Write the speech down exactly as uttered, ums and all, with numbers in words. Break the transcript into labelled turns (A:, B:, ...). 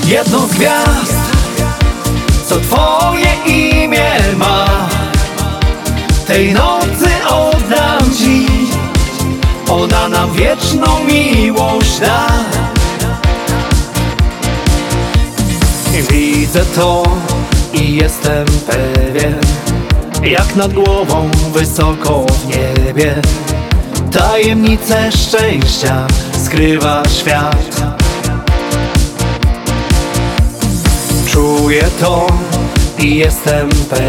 A: Jedną z gwiazd, co twoje imię ma, tej nocy oddam ci. Ona nam wieczną miłość da. Widzę to i jestem pewien, jak nad głową wysoko w niebie tajemnice szczęścia skrywa świat. Czuję to i jestem pewien,